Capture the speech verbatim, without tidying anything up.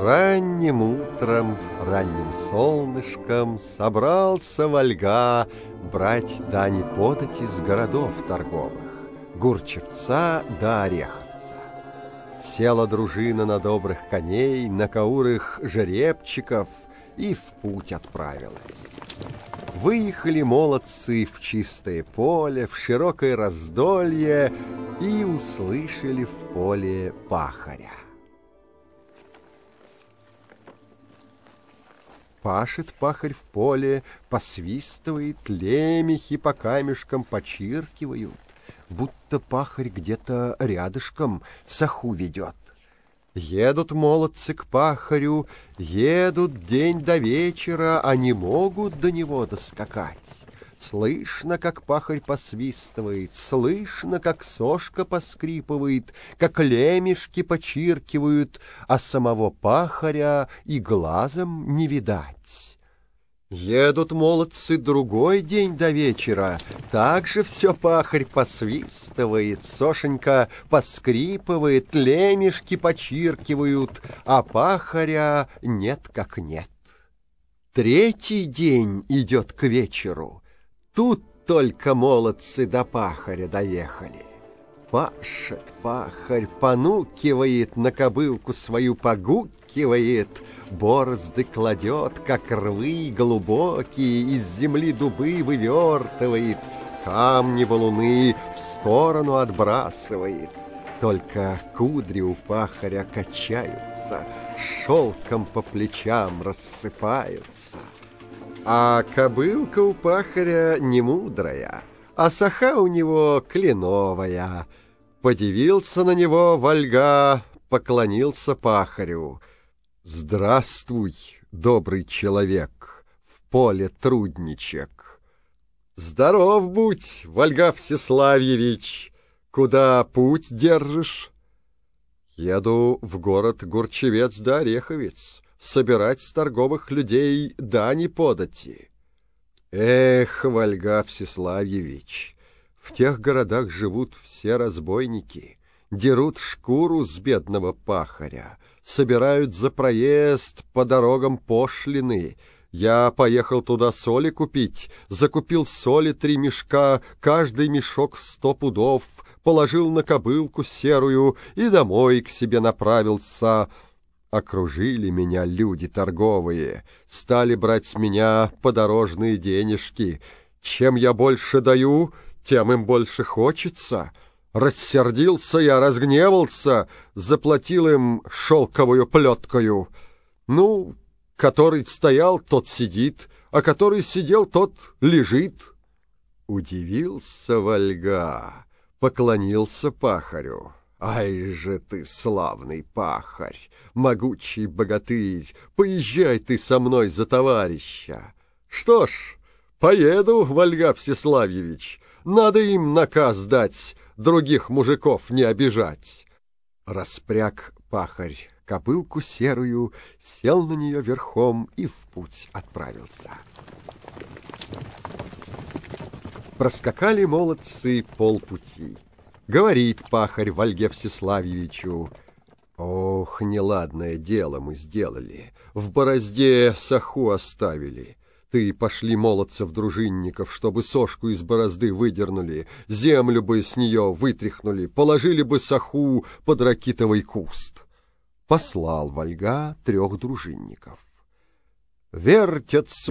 Ранним утром, ранним солнышком собрался Вольга брать дани подати с городов торговых, Гурчевца да Ореховца. Села дружина на добрых коней, на каурых жеребчиков, и в путь отправилась. Выехали молодцы в чистое поле, в широкое раздолье, и услышали в поле пахаря. Пашет пахарь в поле, посвистывает, лемехи по камешкам почиркивают, будто пахарь где-то рядышком саху ведет. Едут молодцы к пахарю, едут день до вечера, а не могут до него доскакать. Слышно, как пахарь посвистывает, слышно, как сошка поскрипывает, как лемешки почиркивают, а самого пахаря и глазом не видать. Едут молодцы другой день до вечера, так же все пахарь посвистывает, сошенька поскрипывает, лемешки почиркивают, а пахаря нет как нет. Третий день идет к вечеру. Тут только молодцы до пахаря доехали. Пашет пахарь, понукивает, на кобылку свою погукивает, борозды кладет, как рвы глубокие, из земли дубы вывертывает, камни валуны в сторону отбрасывает. Только кудри у пахаря качаются, шелком по плечам рассыпаются. А кобылка у пахаря не мудрая, а саха у него кленовая. Подивился на него Вольга, поклонился пахарю. «Здравствуй, добрый человек, в поле трудничек!» «Здоров будь, Вольга Всеславьевич! Куда путь держишь?» «Еду в город Гурчевец да Ореховец, собирать с торговых людей дани подати». «Эх, Вольга Всеславьевич, в тех городах живут все разбойники, дерут шкуру с бедного пахаря, собирают за проезд по дорогам пошлины. Я поехал туда соли купить, закупил соли три мешка, каждый мешок сто пудов, положил на кобылку серую и домой к себе направился. Окружили меня люди торговые, стали брать с меня подорожные денежки. Чем я больше даю, тем им больше хочется. Рассердился я, разгневался, заплатил им шелковую плеткою. Ну, который стоял, тот сидит, а который сидел, тот лежит. Удивился Вольга, поклонился пахарю. «Ай же ты, славный пахарь, могучий богатырь, поезжай ты со мной за товарища!» «Что ж, поеду, Вольга Всеславьевич, надо им наказ дать, других мужиков не обижать». Распряг пахарь кобылку серую, сел на нее верхом и в путь отправился. Проскакали молодцы полпути. Говорит пахарь Вольге Всеславьевичу: «Ох, неладное дело мы сделали, в борозде саху оставили. Ты пошли молодцев дружинников, чтобы сошку из борозды выдернули, землю бы с нее вытряхнули, положили бы саху под ракитовый куст». Послал Вольга трех дружинников. Вертятся